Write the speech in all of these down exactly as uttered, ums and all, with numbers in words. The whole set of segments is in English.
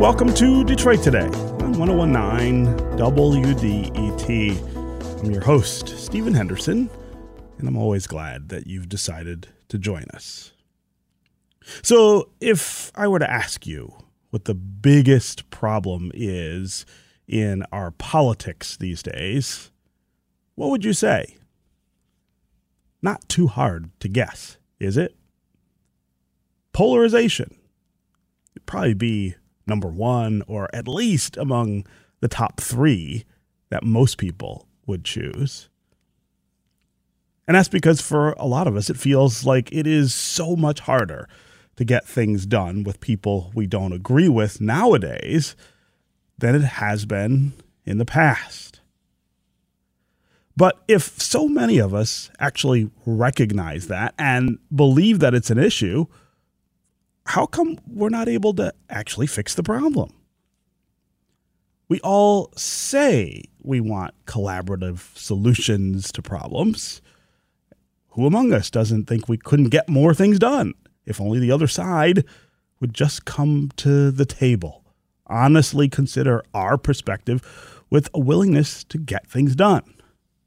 welcome to Detroit Today on one oh one point nine W D E T. I'm your host, Stephen Henderson, and I'm always glad that you've decided to join us. So if I were to ask you what the biggest problem is in our politics these days, what would you say? Not too hard to guess, is it? Polarization. It'd probably be number one, or at least among the top three that most people would choose. And that's because for a lot of us, it feels like it is so much harder to get things done with people we don't agree with nowadays than it has been in the past. But if so many of us actually recognize that and believe that it's an issue, how come we're not able to actually fix the problem? We all say we want collaborative solutions to problems. Who among us doesn't think we couldn't get more things done if only the other side would just come to the table, honestly consider our perspective with a willingness to get things done?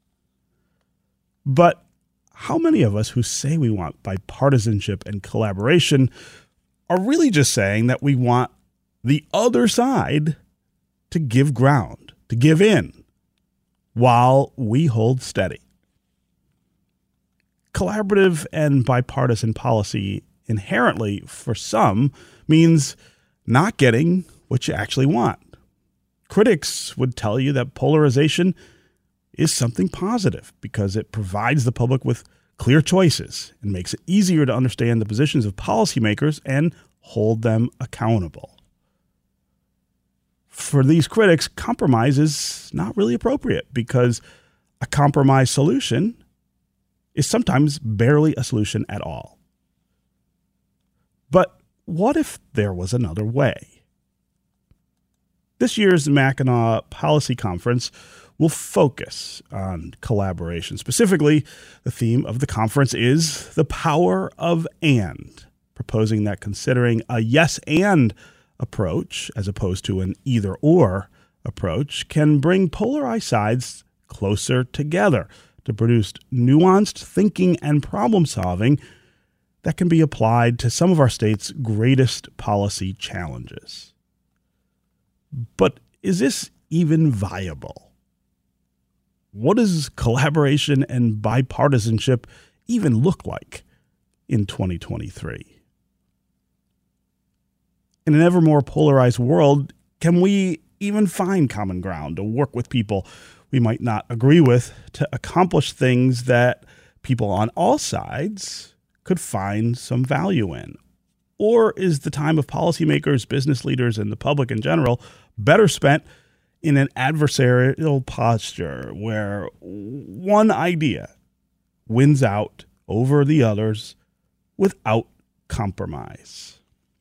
But how many of us who say we want bipartisanship and collaboration are really just saying that we want the other side to give ground, to give in, while we hold steady? Collaborative and bipartisan policy inherently, for some, means not getting what you actually want. Critics would tell you that polarization is something positive because it provides the public with clear choices and makes it easier to understand the positions of policymakers and hold them accountable. For these critics, compromise is not really appropriate because a compromise solution is sometimes barely a solution at all. But what if there was another way? This year's Mackinac Policy Conference will focus on collaboration. Specifically, the theme of the conference is the power of and, proposing that considering a yes and approach as opposed to an either or approach can bring polarized sides closer together to produce nuanced thinking and problem solving that can be applied to some of our state's greatest policy challenges. But is this even viable? What does collaboration and bipartisanship even look like in twenty twenty-three? In an ever more polarized world, can we even find common ground to work with people we might not agree with to accomplish things that people on all sides could find some value in? Or is the time of policymakers, business leaders, and the public in general better spent in an adversarial posture where one idea wins out over the others without compromise?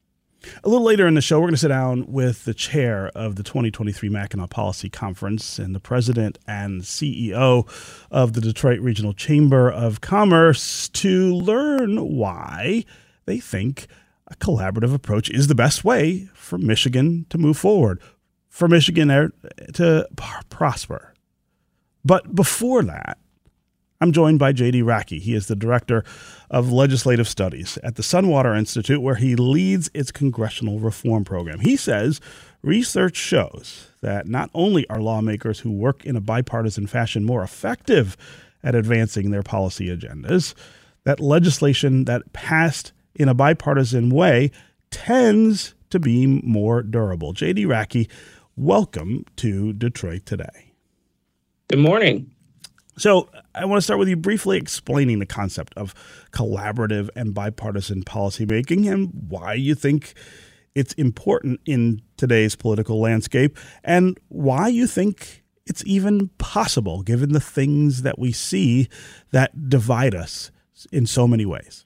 A little later in the show, we're going to sit down with the chair of the twenty twenty-three Mackinac Policy Conference and the president and C E O of the Detroit Regional Chamber of Commerce to learn why they think a collaborative approach is the best way for Michigan to move forward, for Michigan to prosper. But before that, I'm joined by J D Racky. He is the Director of Legislative Studies at the Sunwater Institute, where he leads its congressional reform program. He says research shows that not only are lawmakers who work in a bipartisan fashion more effective at advancing their policy agendas, that legislation that passed in a bipartisan way tends to be more durable. J D Racky, welcome to Detroit Today. Good morning. So I want to start with you briefly explaining the concept of collaborative and bipartisan policymaking and why you think it's important in today's political landscape and why you think it's even possible given the things that we see that divide us in so many ways.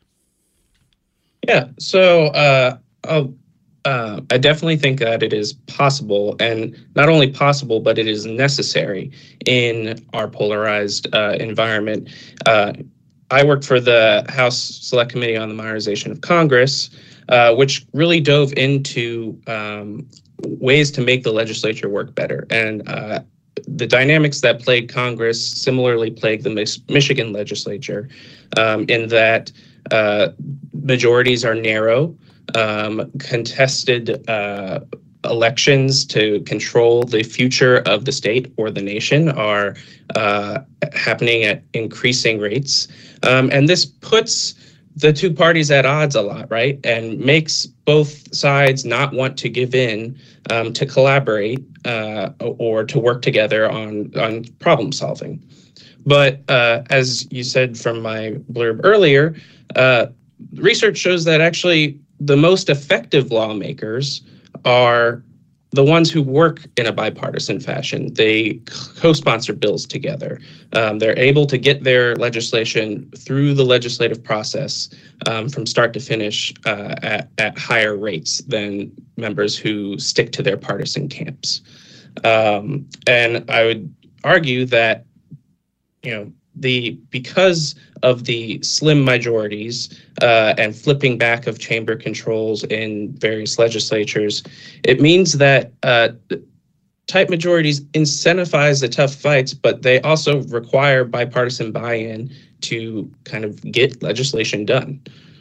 Yeah, so uh, I'll Uh, I definitely think that it is possible, and not only possible, but it is necessary in our polarized uh, environment. Uh, I worked for the House Select Committee on the Modernization of Congress, uh, which really dove into um, ways to make the legislature work better. And uh, the dynamics that plague Congress similarly plague the Mich- Michigan legislature, um, in that uh, majorities are narrow, um, contested uh, elections to control the future of the state or the nation are uh, happening at increasing rates. Um, and this puts the two parties at odds a lot, right? And makes both sides not want to give in, um, to collaborate uh, or to work together on, on problem solving. But uh, as you said from my blurb earlier, uh, research shows that actually the most effective lawmakers are the ones who work in a bipartisan fashion. They co-sponsor bills together. Um, they're able to get their legislation through the legislative process um, from start to finish uh, at, at higher rates than members who stick to their partisan camps. Um, and I would argue that, you know, the because of the slim majorities uh, and flipping back of chamber controls in various legislatures, it means that uh, tight majorities incentivize the tough fights, but they also require bipartisan buy-in to kind of get legislation done.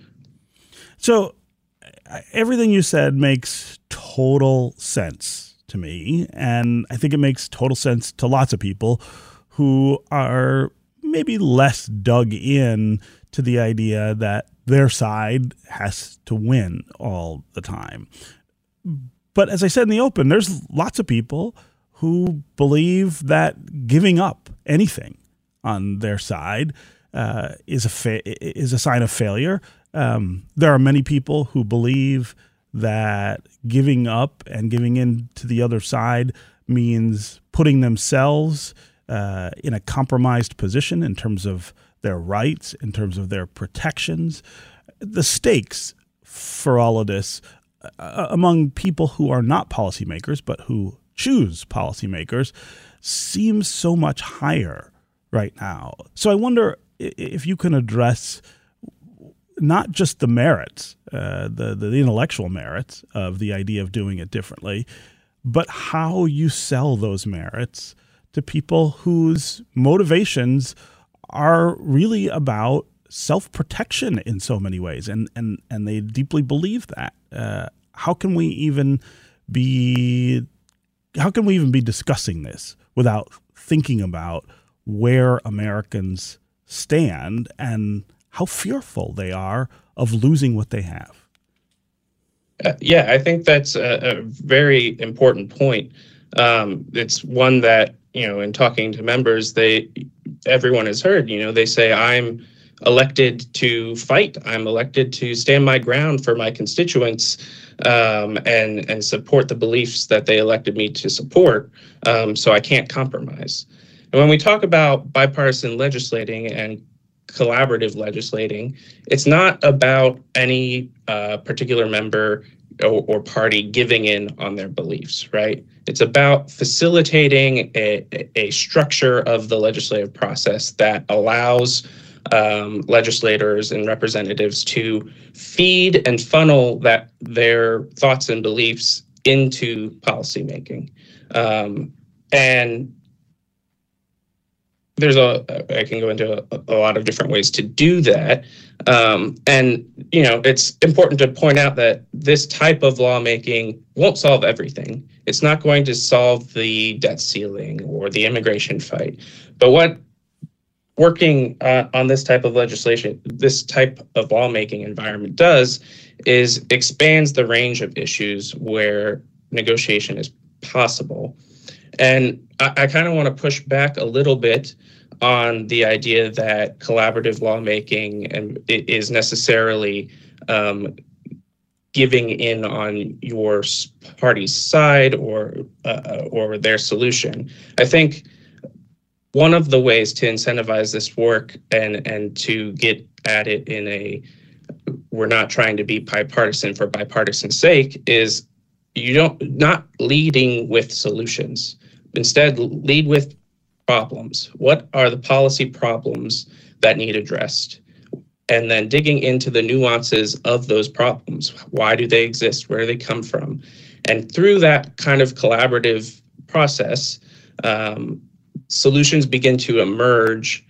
So everything you said makes total sense to me, and I think it makes total sense to lots of people who are maybe less dug in to the idea that their side has to win all the time. But as I said in the open, there's lots of people who believe that giving up anything on their side uh, is a fa- is a sign of failure. Um, there are many people who believe that giving up and giving in to the other side means putting themselves Uh, in a compromised position in terms of their rights, in terms of their protections. The stakes for all of this uh, among people who are not policymakers but who choose policymakers seems so much higher right now. So I wonder if you can address not just the merits, uh, the, the intellectual merits of the idea of doing it differently, but how you sell those merits to people whose motivations are really about self-protection in so many ways, and and and they deeply believe that. Uh, how can we even be? How can we even be discussing this without thinking about where Americans stand and how fearful they are of losing what they have? Uh, yeah, I think that's a, a very important point. Um, it's one that, you know, in talking to members, they, everyone has heard, you know, they say, I'm elected to fight. I'm elected to stand my ground for my constituents um, and, and support the beliefs that they elected me to support. Um, so I can't compromise. And when we talk about bipartisan legislating and collaborative legislating, it's not about any uh, particular member or, or party giving in on their beliefs, right? It's about facilitating a, a structure of the legislative process that allows um, legislators and representatives to feed and funnel that their thoughts and beliefs into policymaking. Um, and there's a, I can go into a, a lot of different ways to do that. Um, and, you know, it's important to point out that this type of lawmaking won't solve everything. It's not going to solve the debt ceiling or the immigration fight. But what working uh, on this type of legislation, this type of lawmaking environment does is expands the range of issues where negotiation is possible. And I, I kind of want to push back a little bit on the idea that collaborative lawmaking and is necessarily um, giving in on your party's side or uh, or their solution. I think one of the ways to incentivize this work and and to get at it in a we're not trying to be bipartisan for bipartisan's sake is you don't not leading with solutions. Instead, lead with problems. What are the policy problems that need addressed? And then digging into the nuances of those problems. Why do they exist? Where do they come from? And through that kind of collaborative process, um, solutions begin to emerge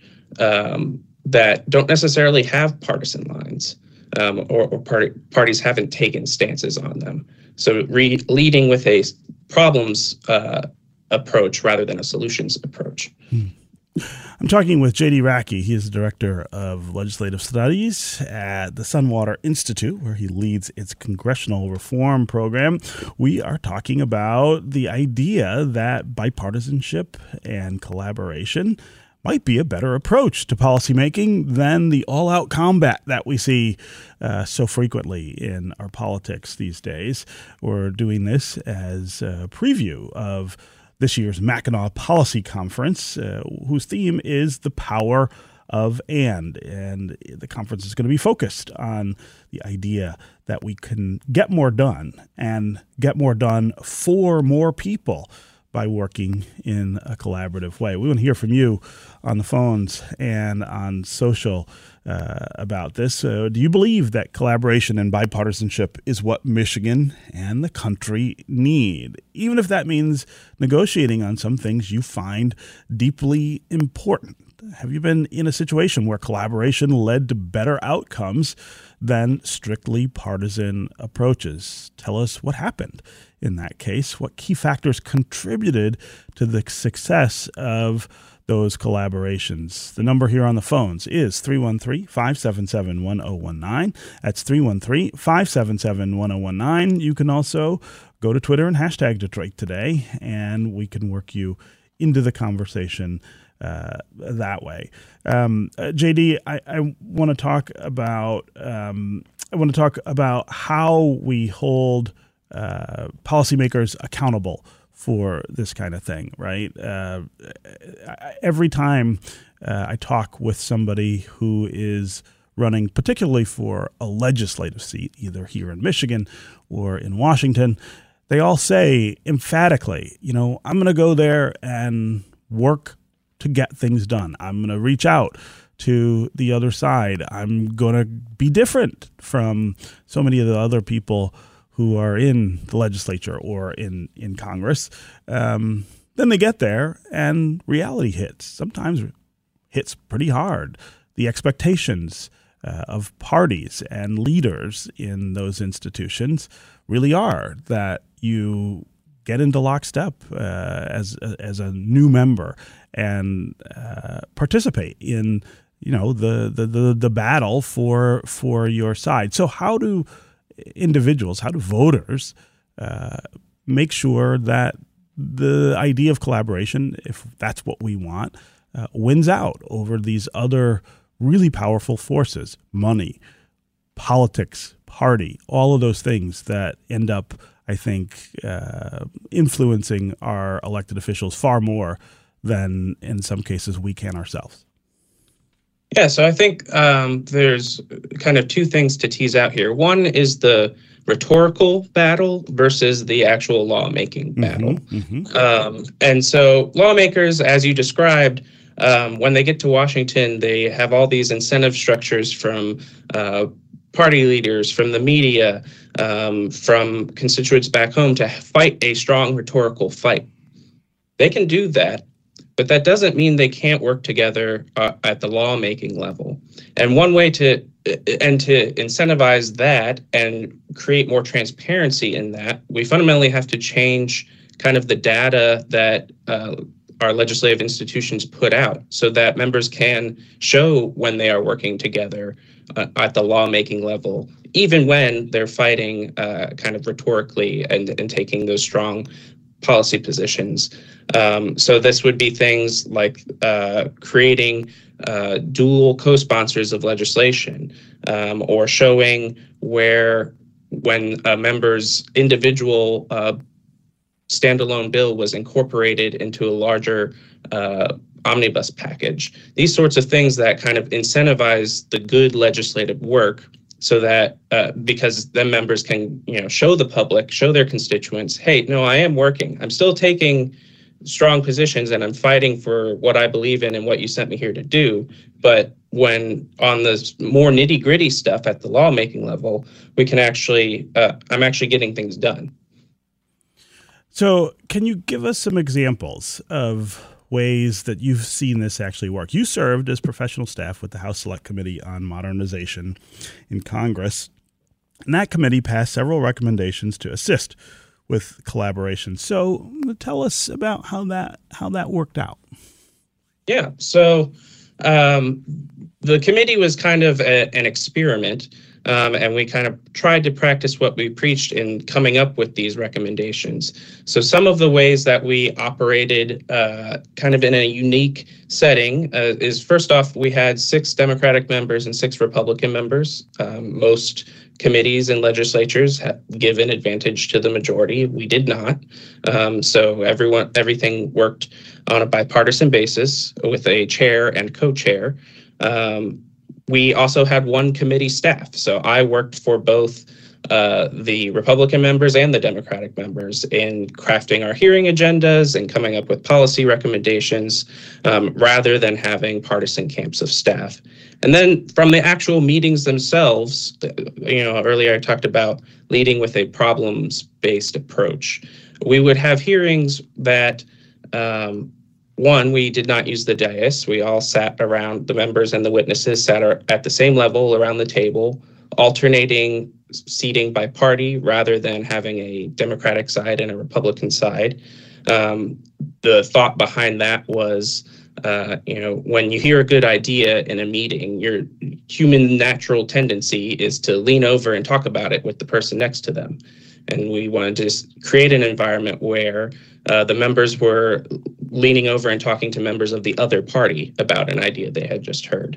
um, that don't necessarily have partisan lines, um, or, or party, parties haven't taken stances on them. So re- leading with a problems uh, approach rather than a solutions approach. Hmm. I'm talking with J D Racky. He is the Director of Legislative Studies at the Sunwater Institute, where he leads its congressional reform program. We are talking about the idea that bipartisanship and collaboration might be a better approach to policymaking than the all-out combat that we see uh, so frequently in our politics these days. We're doing this as a preview of this year's Mackinac Policy Conference, uh, whose theme is the power of and. And the conference is going to be focused on the idea that we can get more done and get more done for more people by working in a collaborative way. We want to hear from you on the phones and on social uh, about this. Uh, do you believe that collaboration and bipartisanship is what Michigan and the country need, even if that means negotiating on some things you find deeply important? Have you been in a situation where collaboration led to better outcomes than strictly partisan approaches? Tell us what happened in that case. What key factors contributed to the success of those collaborations? The number here on the phones is three one three, five seven seven, one zero one nine. That's three one three, five seven seven, one zero one nine. You can also go to Twitter and hashtag Detroit Today, and we can work you into the conversation Uh, that way. Um, uh, J D, I, I want to talk about um, I want to talk about how we hold uh, policymakers accountable for this kind of thing, right? Uh, every time uh, I talk with somebody who is running particularly for a legislative seat, either here in Michigan or in Washington, they all say emphatically, you know, I'm going to go there and work to get things done. I'm going to reach out to the other side. I'm going to be different from so many of the other people who are in the legislature or in, in Congress. Um, then they get there and reality hits. Sometimes hits pretty hard. The expectations uh, of parties and leaders in those institutions really are that you get into lockstep uh, as as a new member and uh, participate in, you know, the, the the the battle for for your side. So how do individuals, how do voters uh, make sure that the idea of collaboration, if that's what we want, uh, wins out over these other really powerful forces, money, politics, party, all of those things that end up, I think, uh, influencing our elected officials far more than in some cases we can ourselves? Yeah, so I think um, there's kind of two things to tease out here. One is the rhetorical battle versus the actual lawmaking battle. Mm-hmm, mm-hmm. Um, and so lawmakers, as you described, um, when they get to Washington, they have all these incentive structures from uh, party leaders, from the media, um, from constituents back home to fight a strong rhetorical fight. They can do that, but that doesn't mean they can't work together uh, at the lawmaking level. And one way to and to incentivize that and create more transparency in that, we fundamentally have to change kind of the data that uh, our legislative institutions put out so that members can show when they are working together uh, at the lawmaking level, even when they're fighting uh, kind of rhetorically and, and taking those strong policy positions. Um, so this would be things like uh, creating uh, dual co-sponsors of legislation, um, or showing where when a member's individual uh, standalone bill was incorporated into a larger uh, omnibus package. These sorts of things that kind of incentivize the good legislative work, so that uh, because then members can, you know, show the public, show their constituents, hey, no, I am working. I'm still taking strong positions and I'm fighting for what I believe in and what you sent me here to do. But when on the more nitty gritty stuff at the lawmaking level, we can actually, uh, I'm actually getting things done. So can you give us some examples of ways that you've seen this actually work? You served as professional staff with the House Select Committee on Modernization in Congress, and that committee passed several recommendations to assist with collaboration. So tell us about how that how that worked out. Yeah, so um, the committee was kind of a, an experiment. Um, and we kind of tried to practice what we preached in coming up with these recommendations. So some of the ways that we operated uh, kind of in a unique setting uh, is, first off, we had six Democratic members and six Republican members. Um, most committees and legislatures have given advantage to the majority. We did not. Um, so everyone, everything worked on a bipartisan basis with a chair and co-chair. Um, We also had one committee staff. So I worked for both uh, the Republican members and the Democratic members in crafting our hearing agendas and coming up with policy recommendations um, rather than having partisan camps of staff. And then from the actual meetings themselves, you know, earlier I talked about leading with a problems-based approach. We would have hearings that um, One, we did not use the dais. We all sat around, the members and the witnesses sat at the same level around the table, alternating seating by party rather than having a Democratic side and a Republican side. Um, the thought behind that was, uh, you know, when you hear a good idea in a meeting, your human natural tendency is to lean over and talk about it with the person next to them. And we wanted to just create an environment where uh, the members were leaning over and talking to members of the other party about an idea they had just heard,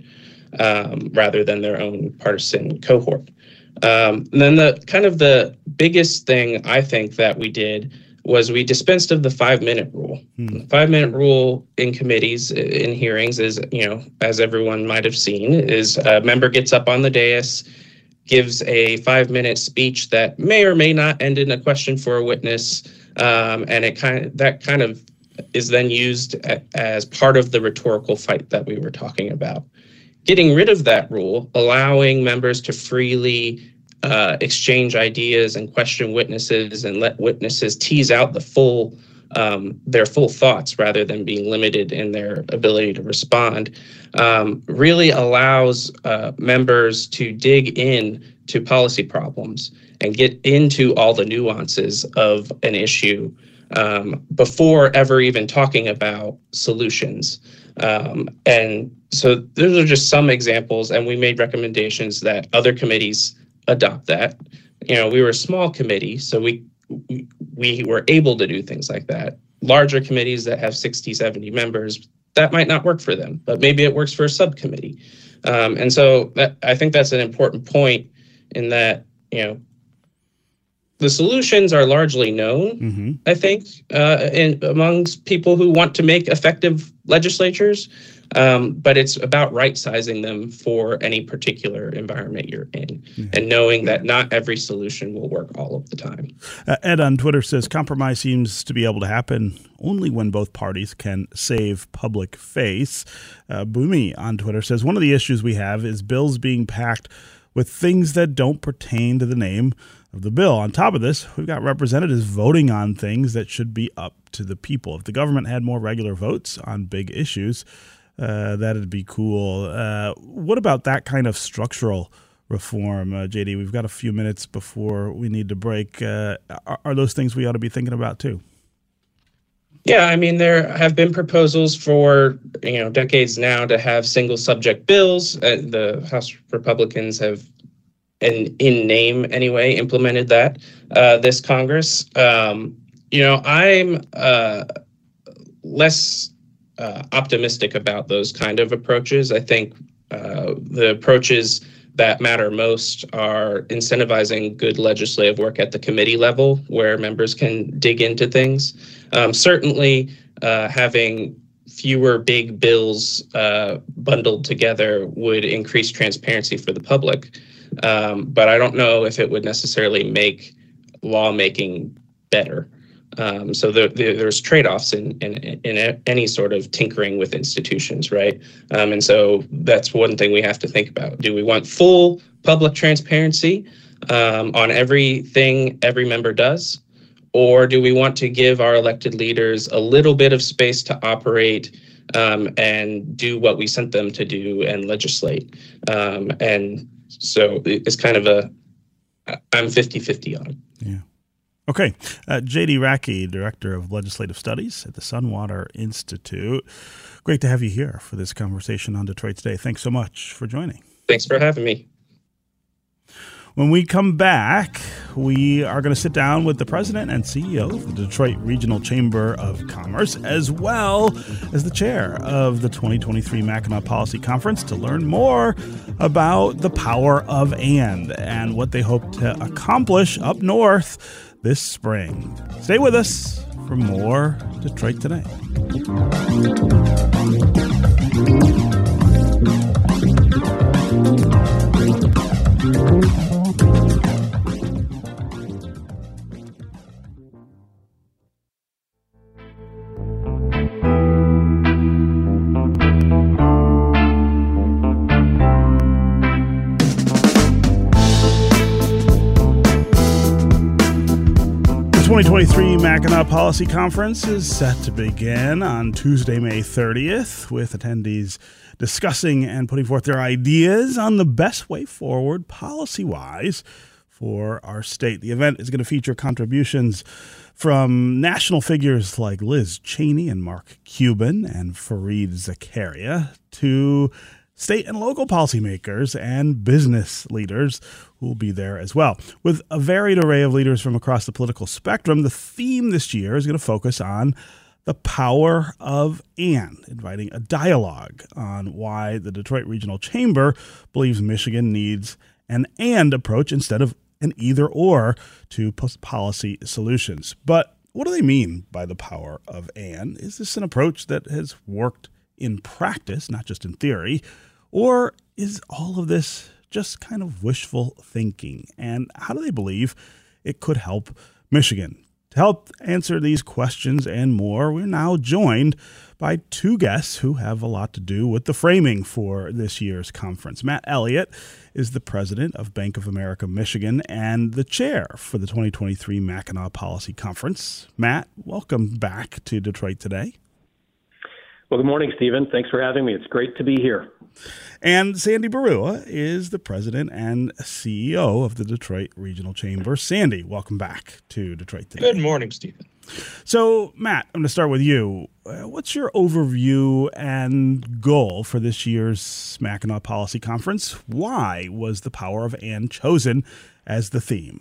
um, rather than their own partisan cohort. Um, and then the kind of the biggest thing I think that we did was we dispensed of the five-minute rule. Hmm. The five-minute rule in committees, in hearings, is, you know, as everyone might have seen, is a member gets up on the dais, gives a five-minute speech that may or may not end in a question for a witness, um, and it kind of that kind of is then used a, as part of the rhetorical fight that we were talking about. Getting rid of that rule, allowing members to freely uh, exchange ideas and question witnesses and let witnesses tease out the full um, their full thoughts rather than being limited in their ability to respond, um, really allows uh, members to dig in to policy problems and get into all the nuances of an issue um, before ever even talking about solutions. Um, and so those are just some examples, and we made recommendations that other committees adopt that. You know, we were a small committee, so we we were able to do things like that. Larger committees that have sixty, seventy members, that might not work for them, but maybe it works for a subcommittee. Um, and so that, I think that's an important point in that, you know, the solutions are largely known, mm-hmm. I think, uh, in, amongst people who want to make effective legislatures, um, but it's about right-sizing them for any particular environment you're in, mm-hmm. and knowing that not every solution will work all of the time. Uh, Ed on Twitter says, compromise seems to be able to happen only when both parties can save public face. Uh, Boomy on Twitter says, one of the issues we have is bills being packed with things that don't pertain to the name of the bill. On top of this, we've got representatives voting on things that should be up to the people. If the government had more regular votes on big issues, uh, that'd be cool. Uh, what about that kind of structural reform, uh, J D? We've got a few minutes before we need to break. Uh, are, are those things we ought to be thinking about too? Yeah, I mean, there have been proposals for, you know, decades now to have single subject bills. Uh, the House Republicans have, and in name anyway, implemented that uh, this Congress. Um, you know, I'm uh, less uh, optimistic about those kind of approaches. I think uh, the approaches that matter most are incentivizing good legislative work at the committee level where members can dig into things. Um, certainly, uh, having fewer big bills uh, bundled together would increase transparency for the public. Um, but I don't know if it would necessarily make lawmaking better. Um, so there, there, there's trade-offs in, in, in any sort of tinkering with institutions, right? Um, and so that's one thing we have to think about. Do we want full public transparency um, on everything every member does? or do we want to give our elected leaders a little bit of space to operate um, and do what we sent them to do and legislate? Um, and so it's kind of a, I'm fifty-fifty on it. Yeah. Okay. Uh, J D Racky, Director of Legislative Studies at the Sunwater Institute. Great to have you here for this conversation on Detroit Today. Thanks so much for joining. Thanks for having me. When we come back, we are going to sit down with the president and C E O of the Detroit Regional Chamber of Commerce, as well as the chair of the twenty twenty-three Mackinac Policy Conference, to learn more about the power of and and what they hope to accomplish up north this spring. Stay with us for more Detroit Today. The twenty twenty-three Mackinac Policy Conference is set to begin on Tuesday, May thirtieth, with attendees discussing and putting forth their ideas on the best way forward policy-wise for our state. The event is going to feature contributions from national figures like Liz Cheney and Mark Cuban and Fareed Zakaria to state and local policymakers and business leaders who will be there as well. With a varied array of leaders from across the political spectrum, the theme this year is going to focus on the power of and, inviting a dialogue on why the Detroit Regional Chamber believes Michigan needs an and approach instead of an either or to policy solutions. But what do they mean by the power of and? Is this an approach that has worked in practice, not just in theory, or is all of this just kind of wishful thinking? And how do they believe it could help Michigan? To help answer these questions and more, we're now joined by two guests who have a lot to do with the framing for this year's conference. Matt Elliott is the president of Bank of America Michigan and the chair for the twenty twenty-three Mackinac Policy Conference. Matt, welcome back to Detroit Today. Well, good morning, Stephen. Thanks for having me. It's great to be here. And Sandy Barua is the president and C E O of the Detroit Regional Chamber. Sandy, welcome back to Detroit Today. Good morning, Stephen. So, Matt, I'm going to start with you. Uh, what's your overview and goal for this year's Mackinac Policy Conference? Why was the power of and chosen as the theme?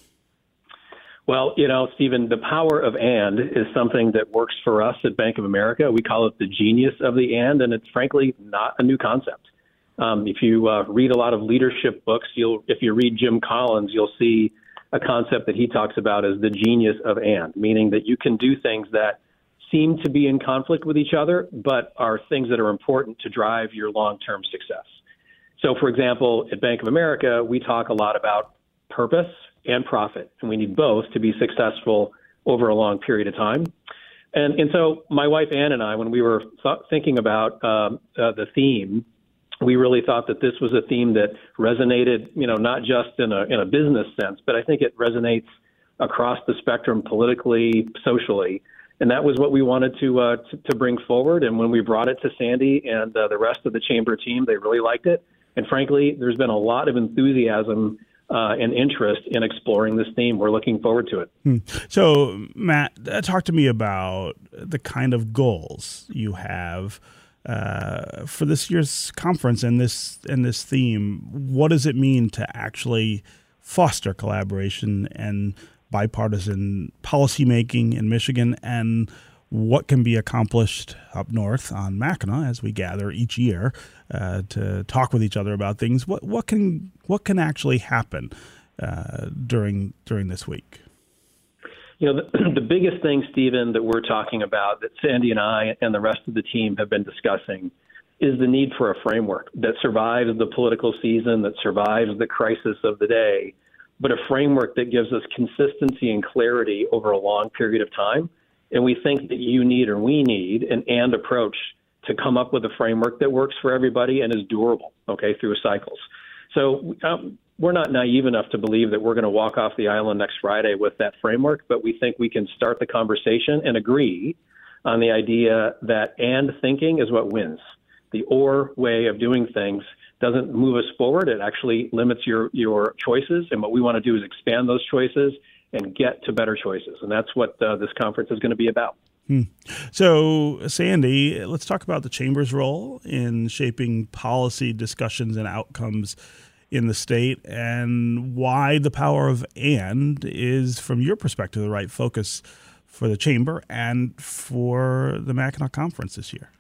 Well, you know, Stephen, the power of and is something that works for us at Bank of America. We call it the genius of the and, and it's frankly not a new concept. Um, if you uh, read a lot of leadership books, you'll if you read Jim Collins, you'll see a concept that he talks about as the genius of and, meaning that you can do things that seem to be in conflict with each other, but are things that are important to drive your long-term success. So, for example, at Bank of America, we talk a lot about purpose and profit, and we need both to be successful over a long period of time. And and so my wife Ann and I, when we were th- thinking about um, uh, the theme, we really thought that this was a theme that resonated, you know, not just in a in a business sense, but I think it resonates across the spectrum politically, socially. And that was what we wanted to uh, to, to bring forward. And when we brought it to Sandy and uh, the rest of the chamber team, they really liked it. And frankly, there's been a lot of enthusiasm Uh, and interest in exploring this theme. We're looking forward to it. Hmm. So, Matt, uh, talk to me about the kind of goals you have uh, for this year's conference and this and this theme. What does it mean to actually foster collaboration and bipartisan policymaking in Michigan, and what can be accomplished up north on Mackinac as we gather each year uh, to talk with each other about things? What what can what can actually happen uh, during during this week? You know, the, the biggest thing, Stephen, that we're talking about, that Sandy and I and the rest of the team have been discussing, is the need for a framework that survives the political season, that survives the crisis of the day, but a framework that gives us consistency and clarity over a long period of time. And we think that you need, or we need, an and approach to come up with a framework that works for everybody and is durable, okay, through cycles. So um, we're not naive enough to believe that we're going to walk off the island next Friday with that framework, but we think we can start the conversation and agree on the idea that and thinking is what wins. The or way of doing things doesn't move us forward. It actually limits your, your choices. And what we want to do is expand those choices and get to better choices. And that's what uh, this conference is going to be about. Hmm. So, Sandy, let's talk about the Chamber's role in shaping policy discussions and outcomes in the state, and why the power of and is, from your perspective, the right focus for the Chamber and for the Mackinac Conference this year.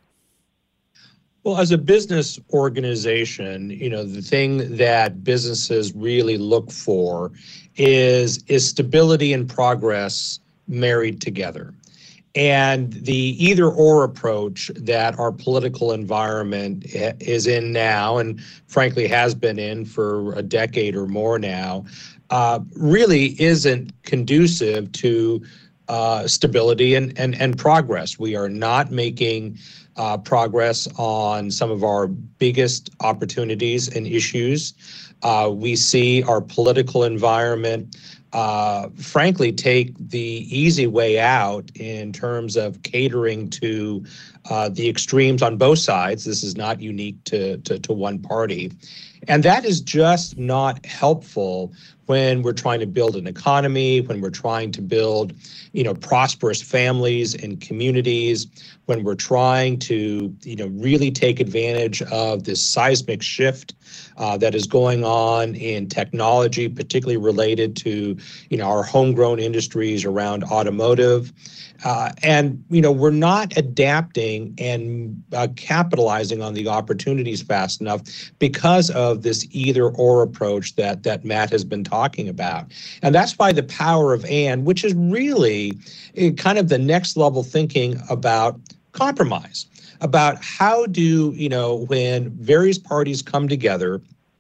Well, as a business organization, you know, the thing that businesses really look for is, is stability and progress married together. And the either or approach that our political environment is in now, and frankly has been in for a decade or more now, uh, really isn't conducive to uh, stability and, and, and progress. We are not making uh, progress on some of our biggest opportunities and issues. Uh, we see our political environment Uh, frankly, take the easy way out in terms of catering to uh, the extremes on both sides. This is not unique to, to, to one party. And that is just not helpful when we're trying to build an economy, when we're trying to build, you know, prosperous families and communities, when we're trying to, you know, really take advantage of this seismic shift uh, that is going on in technology, particularly related to, you know, our homegrown industries around automotive. Uh, and, you know, we're not adapting and uh, capitalizing on the opportunities fast enough because of this either or approach that that Matt has been talking about. And that's why the power of and, which is really kind of the next level thinking about compromise, about how do, you know, when various parties come together,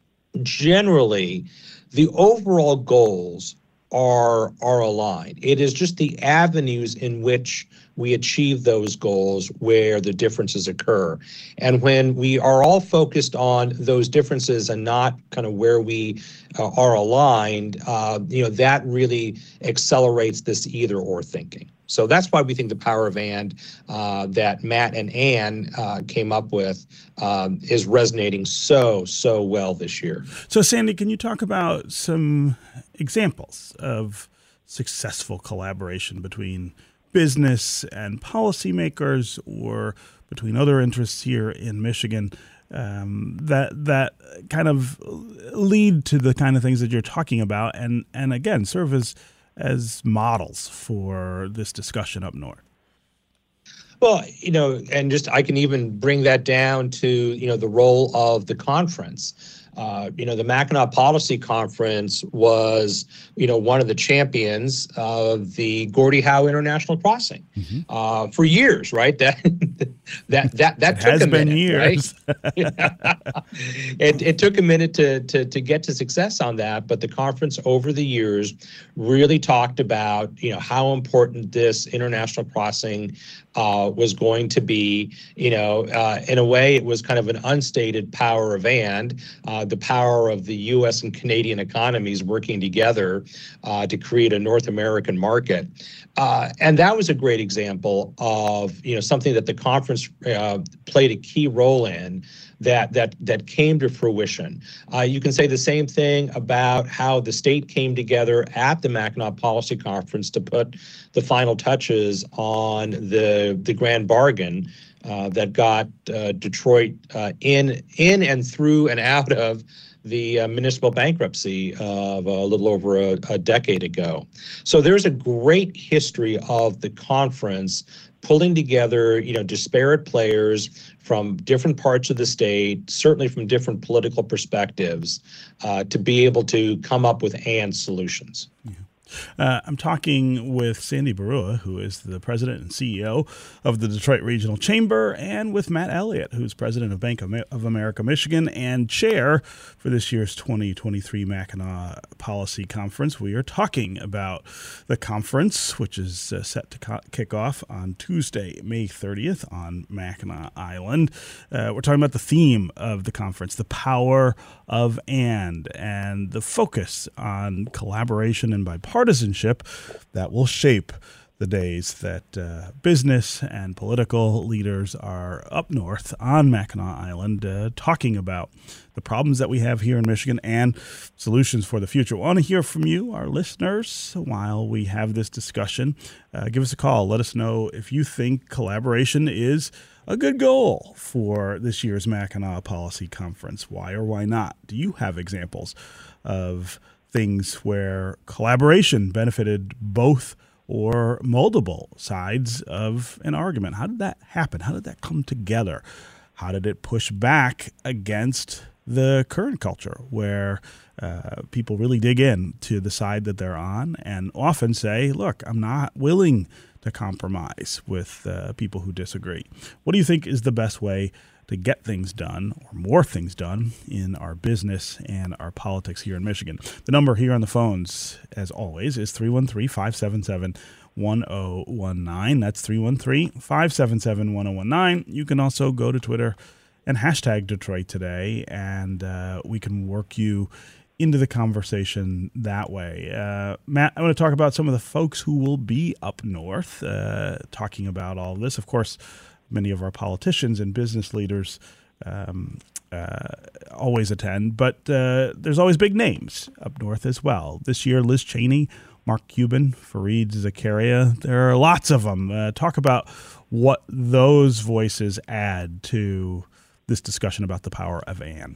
generally the overall goals are are aligned. It is just the avenues in which we achieve those goals where the differences occur. And when we are all focused on those differences and not kind of where we uh, are aligned, uh, you know, that really accelerates this either or thinking. So that's why we think the power of and uh, that Matt and Ann uh, came up with um, is resonating so, so well this year. So, Sandy, can you talk about some examples of successful collaboration between business and policymakers, or between other interests here in Michigan, um, that that kind of lead to the kind of things that you're talking about, and and again serve as as models for this discussion up north? Well, you know, and just I can even bring that down to, you know, the role of the conference. Uh, you know, the Mackinac Policy Conference was, you know, one of the champions of the Gordie Howe International Crossing mm-hmm. uh, for years, right? That that that that took has a been minute, years. Right? it it took a minute to to to get to success on that, but the conference over the years really talked about, you know, how important this international crossing uh, was going to be. You know, uh, in a way, it was kind of an unstated power of and. Uh, the power of the U S and Canadian economies working together uh, to create a North American market. Uh, and that was a great example of, you know, something that the conference uh, played a key role in that that that came to fruition. Uh, you can say the same thing about how the state came together at the Mackinac Policy Conference to put the final touches on the the grand bargain Uh, that got uh, Detroit uh, in in and through and out of the uh, municipal bankruptcy of a little over a, a decade ago. So there's a great history of the conference pulling together, you know, disparate players from different parts of the state, certainly from different political perspectives, uh, to be able to come up with and solutions. Yeah. Uh, I'm talking with Sandy Baruah, who is the president and C E O of the Detroit Regional Chamber, and with Matt Elliott, who's president of Bank of America Michigan and chair for this year's twenty twenty-three Mackinac Policy Conference. We are talking about the conference, which is uh, set to co- kick off on Tuesday, May thirtieth on Mackinac Island. Uh, we're talking about the theme of the conference, the power of and, and the focus on collaboration and bipartisanship partisanship that will shape the days that uh, business and political leaders are up north on Mackinac Island uh, talking about the problems that we have here in Michigan and solutions for the future. We want to hear from you, our listeners, while we have this discussion. Uh, give us a call. Let us know if you think collaboration is a good goal for this year's Mackinac Policy Conference. Why or why not? Do you have examples of things where collaboration benefited both or multiple sides of an argument? How did that happen? How did that come together? How did it push back against the current culture where uh, people really dig in to the side that they're on and often say, look, I'm not willing to compromise with uh, people who disagree? What do you think is the best way to get things done, or more things done, in our business and our politics here in Michigan? The number here on the phones, as always, is three one three, five seven seven, one zero one nine. That's three one three, five seven seven, one zero one nine. You can also go to Twitter and hashtag Detroit Today, and uh, we can work you into the conversation that way. Uh, Matt, I want to talk about some of the folks who will be up north uh, talking about all of this. Of course, many of our politicians and business leaders um, uh, always attend, but uh, there's always big names up north as well. This year, Liz Cheney, Mark Cuban, Fareed Zakaria, there are lots of them. Uh, talk about what those voices add to this discussion about the power of and.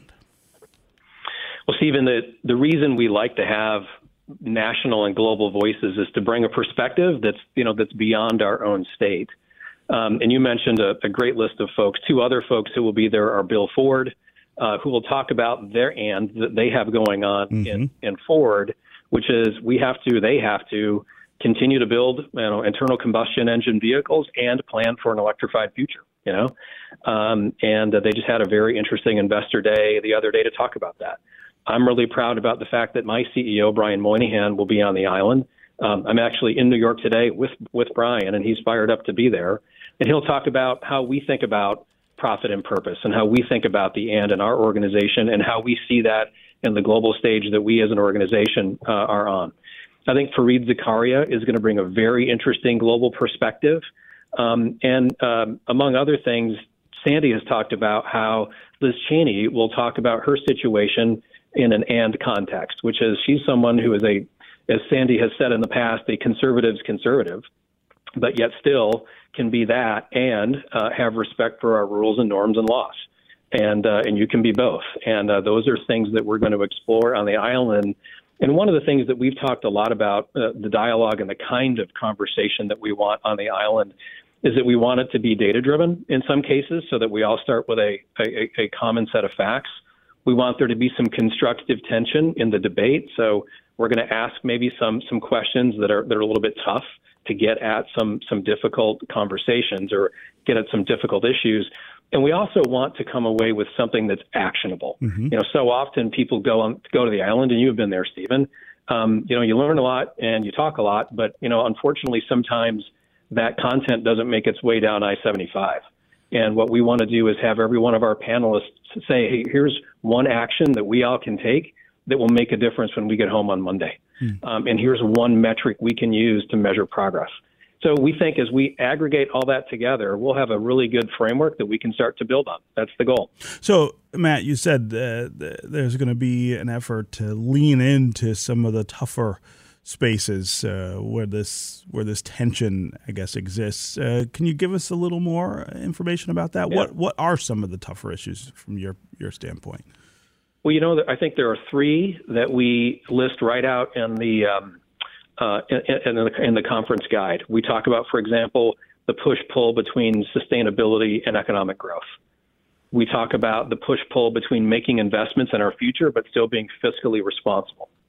Well, Stephen, the, the reason we like to have national and global voices is to bring a perspective that's, you know, that's beyond our own state. Um, and you mentioned a, a great list of folks. Two other folks who will be there are Bill Ford, uh, who will talk about their and that they have going on mm-hmm. in, in Ford, which is we have to, they have to continue to build, you know, internal combustion engine vehicles and plan for an electrified future, you know. Um, and uh, they just had a very interesting investor day the other day to talk about that. I'm really proud about the fact that my C E O, Brian Moynihan, will be on the island. Um, I'm actually in New York today with, with Brian, and he's fired up to be there. And he'll talk about how we think about profit and purpose and how we think about the and in our organization and how we see that in the global stage that we as an organization uh, are on. I think Fareed Zakaria is going to bring a very interesting global perspective. Um, and um, among other things, Sandy has talked about how Liz Cheney will talk about her situation in an and context, which is she's someone who is a, as Sandy has said in the past, a conservative's conservative, but yet still can be that and uh, have respect for our rules and norms and laws. And uh, and you can be both. And uh, those are things that we're going to explore on the island. And one of the things that we've talked a lot about, uh, the dialogue and the kind of conversation that we want on the island, is that we want it to be data-driven in some cases so that we all start with a, a, a common set of facts. We want there to be some constructive tension in the debate. So we're going to ask maybe some some questions that are that are a little bit tough to get at some some difficult conversations or get at some difficult issues. And we also want to come away with something that's actionable. Mm-hmm. You know, so often people go on go to the island, and you have been there, Stephen. Um, you know, you learn a lot and you talk a lot, but you know, unfortunately, sometimes that content doesn't make its way down I seventy-five. And what we want to do is have every one of our panelists say, hey, here's one action that we all can take that will make a difference when we get home on Monday. Mm. Um, and here's one metric we can use to measure progress. So we think as we aggregate all that together, we'll have a really good framework that we can start to build on. That's the goal. So, Matt, you said uh, there's going to be an effort to lean into some of the tougher spaces uh, where this where this tension, I guess, exists. Uh, can you give us a little more information about that? Yeah. What what are some of the tougher issues from your, your standpoint? Well, you know, I think there are three that we list right out in the um, uh, in, in, the, in the conference guide. We talk about, for example, the push-pull between sustainability and economic growth. We talk about the push-pull between making investments in our future but still being fiscally responsible.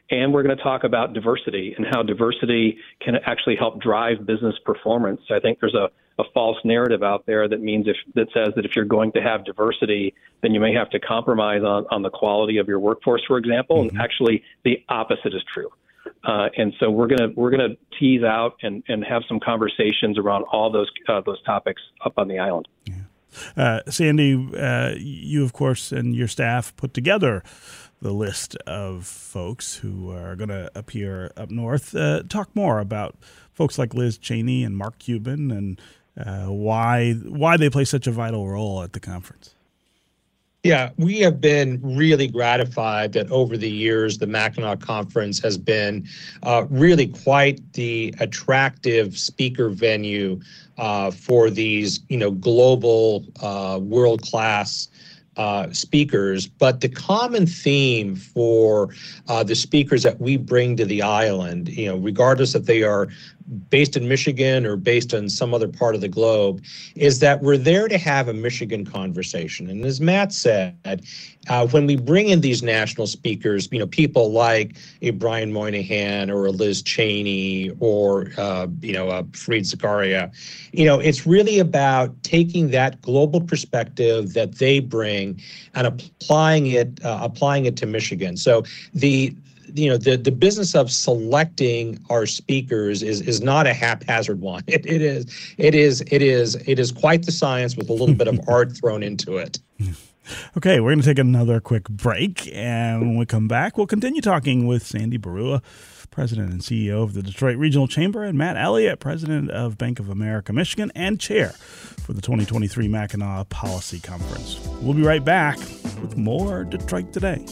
And we're going to talk about diversity and how diversity can actually help drive business performance. I think there's a, a false narrative out there that means if that says that if you're going to have diversity, then you may have to compromise on, on the quality of your workforce, for example. Mm-hmm. And actually, the opposite is true. Uh, and so we're gonna we're gonna tease out and, and have some conversations around all those uh, those topics up on the island. Yeah. Uh, Sandy, uh, you of course and your staff put together the list of folks who are going to appear up north. Uh, talk more about folks like Liz Cheney and Mark Cuban and uh, why why they play such a vital role at the conference. Yeah, we have been really gratified that over the years, the Mackinac Conference has been uh, really quite the attractive speaker venue uh, for these, you know, global, uh, world-class uh, speakers. But the common theme for uh, the speakers that we bring to the island, you know, regardless if they are based in Michigan or based on some other part of the globe, is that we're there to have a Michigan conversation. And as Matt said, uh, when we bring in these national speakers, you know, people like a Brian Moynihan or a Liz Cheney or, uh, you know, a Fareed Zakaria, you know, it's really about taking that global perspective that they bring and applying it, uh, applying it to Michigan. So the you know, the, the business of selecting our speakers is is not a haphazard one. It, it is it is it is it is quite the science with a little bit of art thrown into it. Okay, we're going to take another quick break, and when we come back, we'll continue talking with Sandy Baruah, President and C E O of the Detroit Regional Chamber, and Matt Elliott, President of Bank of America Michigan and Chair for the twenty twenty-three Mackinac Policy Conference. We'll be right back with more Detroit Today.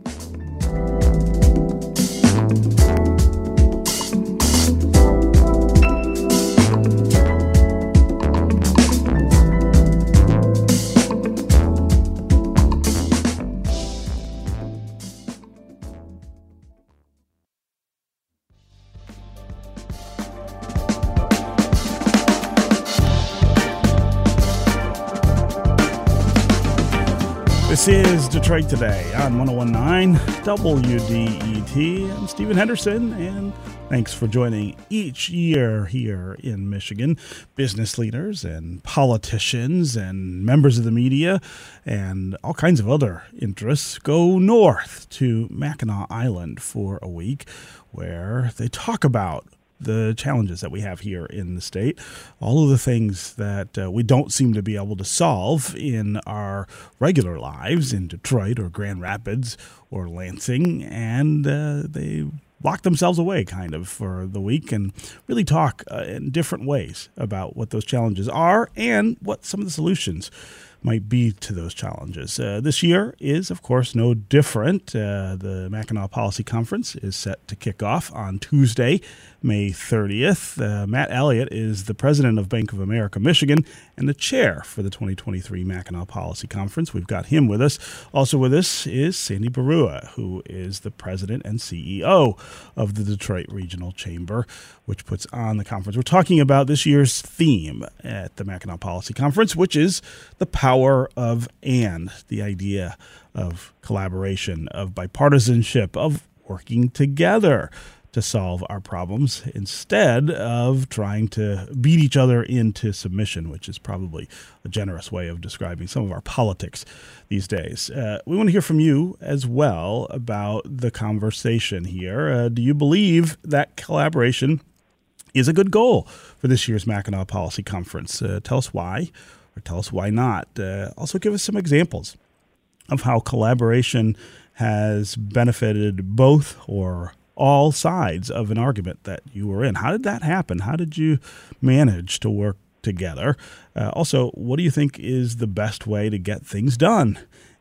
This is Detroit Today on one oh one point nine W D E T. I'm Stephen Henderson, and thanks for joining each year here in Michigan. Business leaders and politicians and members of the media and all kinds of other interests go north to Mackinac Island for a week where they talk about the challenges that we have here in the state, all of the things that uh, we don't seem to be able to solve in our regular lives in Detroit or Grand Rapids or Lansing, and uh, they lock themselves away kind of for the week and really talk uh, in different ways about what those challenges are and what some of the solutions might be to those challenges. Uh, this year is, of course, no different. Uh, the Mackinac Policy Conference is set to kick off on Tuesday, May thirtieth. Uh, Matt Elliott is the president of Bank of America Michigan and the chair for the twenty twenty-three Mackinac Policy Conference. We've got him with us. Also with us is Sandy Baruah, who is the president and C E O of the Detroit Regional Chamber, which puts on the conference. We're talking about this year's theme at the Mackinac Policy Conference, which is the power of and, the idea of collaboration, of bipartisanship, of working together to solve our problems instead of trying to beat each other into submission, which is probably a generous way of describing some of our politics these days. Uh, we want to hear from you as well about the conversation here. Uh, do you believe that collaboration is a good goal for this year's Mackinac Policy Conference? Uh, tell us why, or tell us why not. Uh, also give us some examples of how collaboration has benefited both or all sides of an argument that you were in. How did that happen? How did you manage to work together? Uh, also, what do you think is the best way to get things done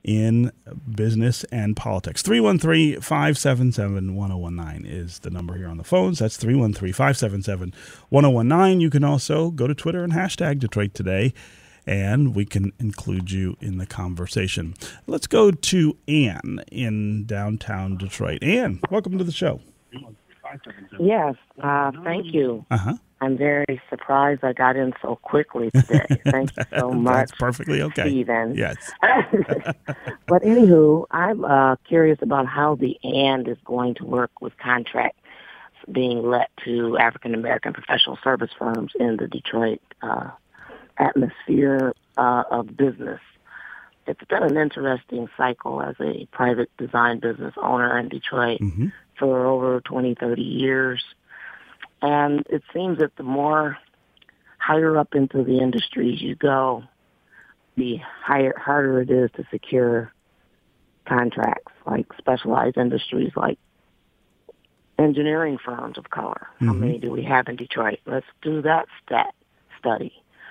in business and politics? three one three, five seven seven, one oh one nine is the number here on the phones. That's three one three, five seven seven, one oh one nine. You can also go to Twitter and hashtag Detroit Today, and we can include you in the conversation. Let's go to Ann in downtown Detroit. Ann, welcome to the show. Yes, uh, thank you. Uh-huh. I'm very surprised I got in so quickly today. Thank you so much. That's perfectly okay. Stephen. Yes. But anywho, I'm uh, curious about how the AND is going to work with contracts being let to African American professional service firms in the Detroit uh, atmosphere uh, of business. It's been an interesting cycle as a private design business owner in Detroit Mm-hmm. for over twenty, thirty years. And it seems that the more higher up into the industries you go, the higher, harder it is to secure contracts, like specialized industries like engineering firms of color. Mm-hmm. How many do we have in Detroit? Let's do that stat study.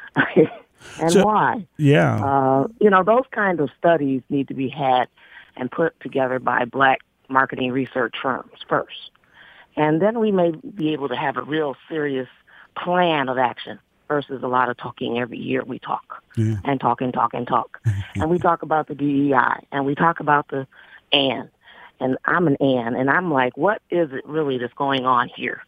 And so, why? Yeah. Uh, you know, those kinds of studies need to be had and put together by black marketing research firms first. And then we may be able to have a real serious plan of action versus a lot of talking every year. We talk yeah. and talk and talk and talk. And we talk about the D E I and we talk about the AND. And I'm an AND. And I'm like, what is it really that's going on here?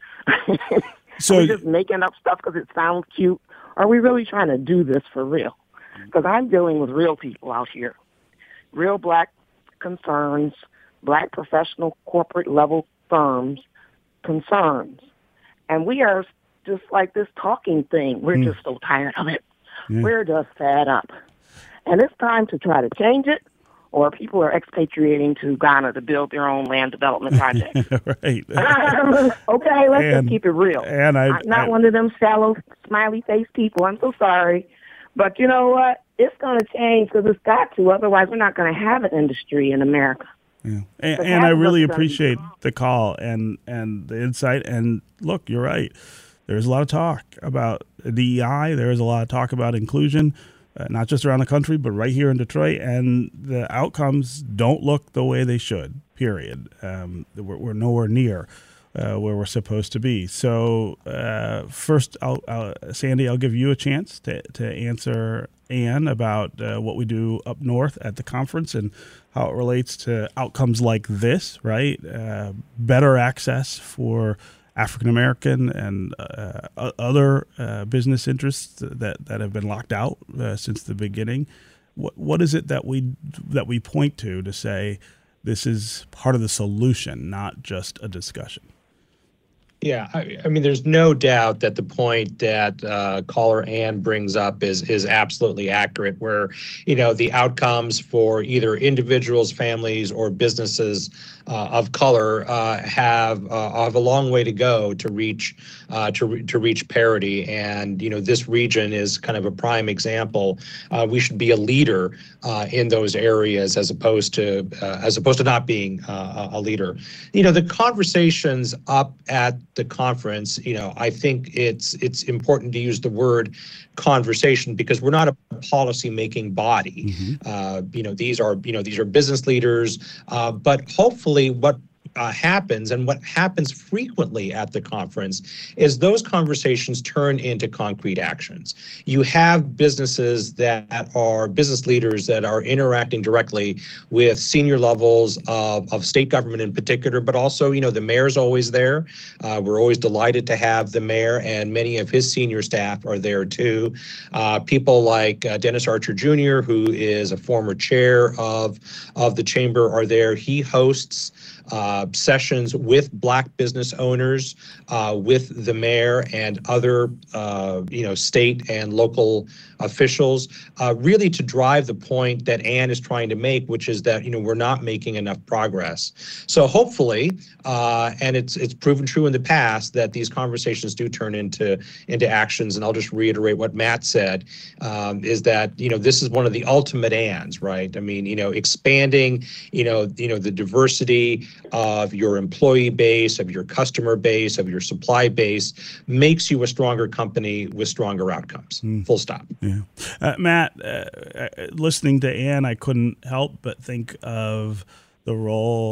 So Are we just making up stuff because it sounds cute? Are we really trying to do this for real? Because I'm dealing with real people out here. Real black concerns, black professional corporate level firms, concerns. And we are just like this talking thing. We're mm. just so tired of it. Yeah. We're just fed up. And it's time to try to change it, or people are expatriating to Ghana to build their own land development projects. Right. Okay, let's and, just keep it real. And I, I'm not I, one of them shallow, smiley-faced people. I'm so sorry. But you know what? It's going to change because it's got to. Otherwise, we're not going to have an industry in America. Yeah. And, and I really appreciate the call and, and the insight. And look, you're right. There's a lot of talk about D E I. There's a lot of talk about inclusion, uh, not just around the country, but right here in Detroit. And the outcomes don't look the way they should, period. Um, we're, we're nowhere near uh, where we're supposed to be. So uh, first, I'll, I'll, Sandy, I'll give you a chance to, to answer Ann about uh, what we do up north at the conference and how it relates to outcomes like this, right? Uh, better access for African American and uh, other uh, business interests that, that have been locked out uh, since the beginning. What what is it that we that we point to to say this is part of the solution, not just a discussion? Yeah, I, I mean, there's no doubt that the point that uh, caller Ann brings up is is absolutely accurate, where, you know, the outcomes for either individuals, families, or businesses uh, of color uh, have uh, have a long way to go to reach uh, to re- to reach parity. And, you know, this region is kind of a prime example. Uh, we should be a leader uh, in those areas as opposed to uh, as opposed to not being uh, a leader. You know, the conversations up at the conference, you know, I think it's it's important to use the word conversation because we're not a policy-making body. Mm-hmm. Uh, you know, these are you know these are business leaders, uh, but hopefully what Uh, happens and what happens frequently at the conference is those conversations turn into concrete actions. You have businesses that are business leaders that are interacting directly with senior levels of, of state government in particular, but also, you know, the mayor's always there. Uh, we're always delighted to have the mayor, and many of his senior staff are there too. Uh, people like uh, Dennis Archer Junior, who is a former chair of, of the chamber, are there. He hosts Uh, sessions with black business owners, uh, with the mayor and other, uh, you know, state and local officials, uh, really to drive the point that Ann is trying to make, which is that, you know, we're not making enough progress. So hopefully, uh, and it's it's proven true in the past, that these conversations do turn into into actions. And I'll just reiterate what Matt said, um, is that, you know, this is one of the ultimate Anns, right? I mean, you know, expanding, you know, you know, the diversity of your employee base, of your customer base, of your supply base, makes you a stronger company with stronger outcomes. Mm. Full stop. Yeah. Uh, Matt, uh, listening to Ann, I couldn't help but think of the role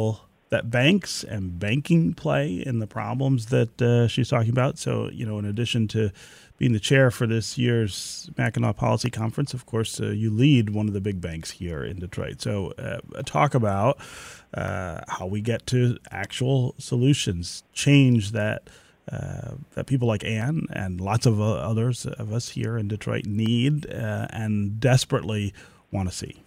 that banks and banking play in the problems that uh, she's talking about. So, you know, in addition to being the chair for this year's Mackinac Policy Conference, of course, uh, you lead one of the big banks here in Detroit. So uh, talk about uh, how we get to actual solutions, change that uh, that people like Ann and lots of uh, others of us here in Detroit need uh, and desperately want to see.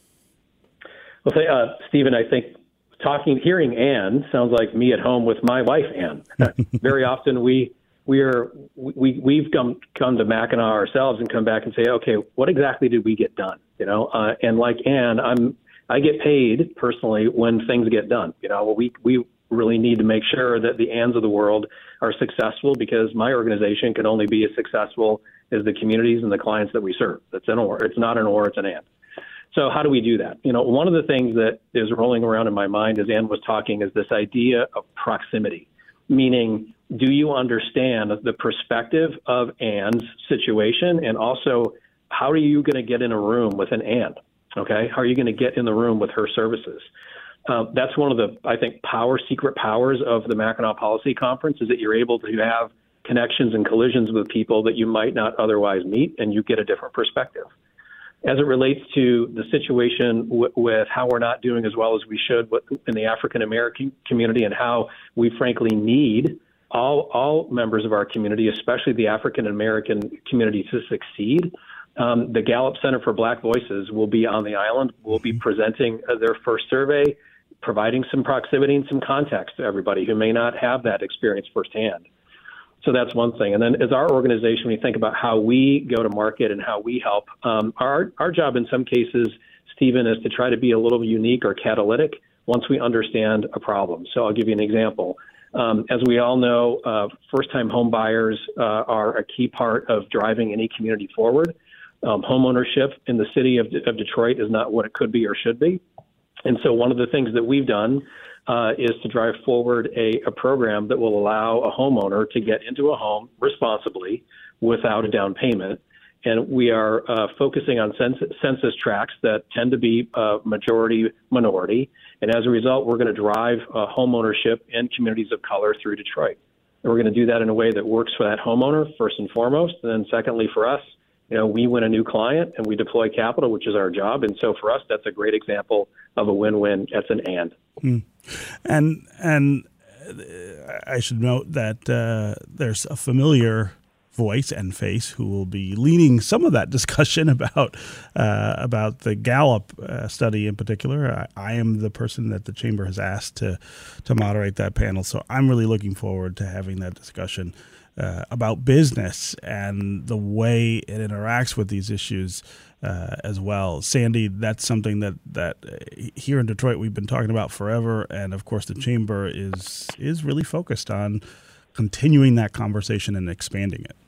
Well, say, uh, Stephen, I think talking, hearing Ann sounds like me at home with my wife, Ann. Very often we we are we we've come come to Mackinac ourselves and come back and say, okay, what exactly did we get done? You know, uh, and like Ann, I'm I get paid personally when things get done. You know, we we really need to make sure that the Anns of the world are successful, because my organization can only be as successful as the communities and the clients that we serve. That's an or. It's not an or. It's an and. So how do we do that? You know, one of the things that is rolling around in my mind as Ann was talking is this idea of proximity, meaning, do you understand the perspective of Ann's situation? And also, how are you going to get in a room with an Ann? Okay. How are you going to get in the room with her services? Uh, that's one of the, I think, power, secret powers of the Mackinac Policy Conference, is that you're able to have connections and collisions with people that you might not otherwise meet, and you get a different perspective. As it relates to the situation w- with how we're not doing as well as we should in the African American community, and how we frankly need all all members of our community, especially the African American community, to succeed. Um, the Gallup Center for Black Voices will be on the island. We'll be presenting uh, their first survey, providing some proximity and some context to everybody who may not have that experience firsthand. So that's one thing. And then as our organization, we think about how we go to market and how we help. Um, our, our job in some cases, Stephen, is to try to be a little unique or catalytic once we understand a problem. So I'll give you an example. Um, as we all know, uh, first-time home buyers uh, are a key part of driving any community forward. Um, home ownership in the city of, of Detroit is not what it could be or should be. And so one of the things that we've done uh, is to drive forward a, a program that will allow a homeowner to get into a home responsibly without a down payment. And we are uh, focusing on census, census tracts that tend to be uh, majority minority. And as a result, we're going to drive uh, home ownership in communities of color through Detroit. And we're going to do that in a way that works for that homeowner, first and foremost. And then secondly, for us, you know, we win a new client and we deploy capital, which is our job. And so for us, that's a great example of a win-win. That's an and. Mm. And and I should note that uh, there's a familiar voice and face who will be leading some of that discussion about uh, about the Gallup uh, study in particular. I, I am the person that the Chamber has asked to to moderate that panel, so I'm really looking forward to having that discussion uh, about business and the way it interacts with these issues uh, as well. Sandy, that's something that that uh, here in Detroit we've been talking about forever, and of course the Chamber is is really focused on continuing that conversation and expanding it.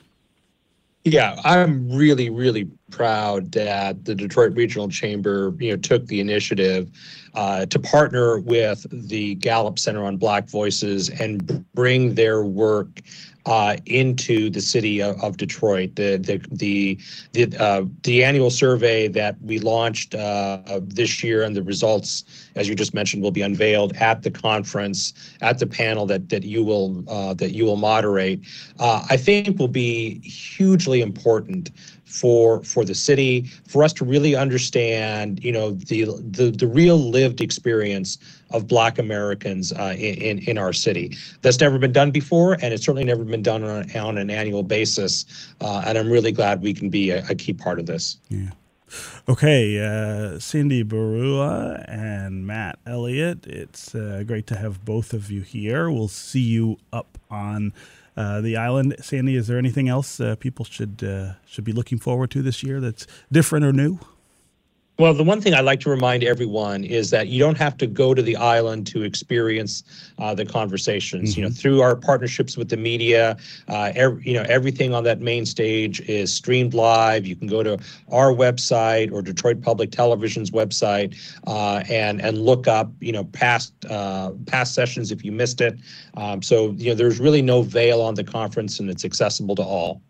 Yeah, I'm really, really proud that the Detroit Regional Chamber, you know, took the initiative uh, to partner with the Gallup Center on Black Voices and bring their work uh, into the city of, of Detroit. The the the the, uh, the annual survey that we launched uh, this year, and the results, as you just mentioned, will be unveiled at the conference, at the panel that that you will uh, that you will moderate. Uh, I think will be hugely important for for the city, for us to really understand, you know, the the, the real lived experience of Black Americans uh, in in our city. That's never been done before, and it's certainly never been done on, on an annual basis. Uh, and I'm really glad we can be a, a key part of this. Yeah. Okay, uh, Cindy Barua and Matt Elliott, it's uh, great to have both of you here. We'll see you up on uh, the island. Sandy, is there anything else uh, people should uh, should be looking forward to this year that's different or new? Well, the one thing I like to remind everyone is that you don't have to go to the island to experience uh, the conversations. Mm-hmm. You know, through our partnerships with the media, uh, every, you know, everything on that main stage is streamed live. You can go to our website or Detroit Public Television's website uh, and and look up, you know, past uh, past sessions if you missed it. Um, so, you know, there's really no veil on the conference, and it's accessible to all.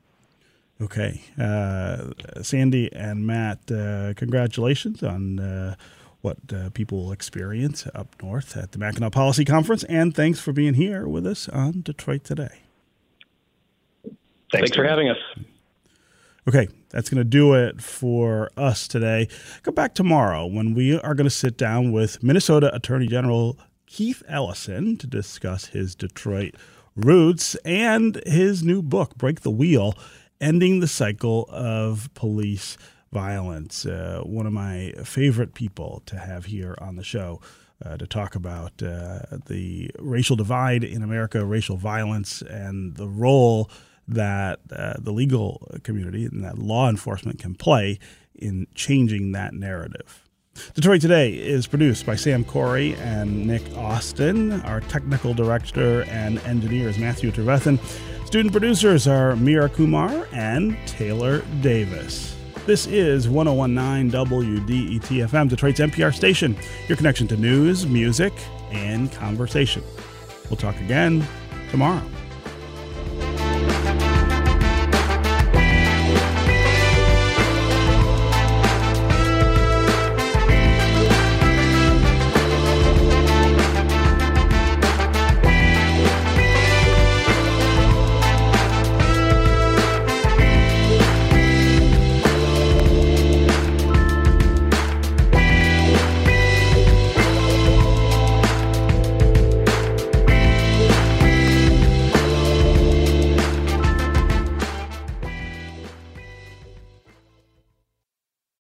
Okay. Uh, Sandy and Matt, uh, congratulations on uh, what uh, people will experience up north at the Mackinac Policy Conference. And thanks for being here with us on Detroit Today. Thanks, thanks for having us. Okay, that's going to do it for us today. Come back tomorrow when we are going to sit down with Minnesota Attorney General Keith Ellison to discuss his Detroit roots and his new book, Break the Wheel, Ending the Cycle of Police Violence. Uh, one of my favorite people to have here on the show uh, to talk about uh, the racial divide in America, racial violence, and the role that uh, the legal community and that law enforcement can play in changing that narrative. Detroit Today is produced by Sam Corey and Nick Austin. Our technical director and engineer is Matthew Trevethan. Student producers are Mira Kumar and Taylor Davis. This is one oh one point nine W D E T F M, Detroit's N P R station, your connection to news, music, and conversation. We'll talk again tomorrow.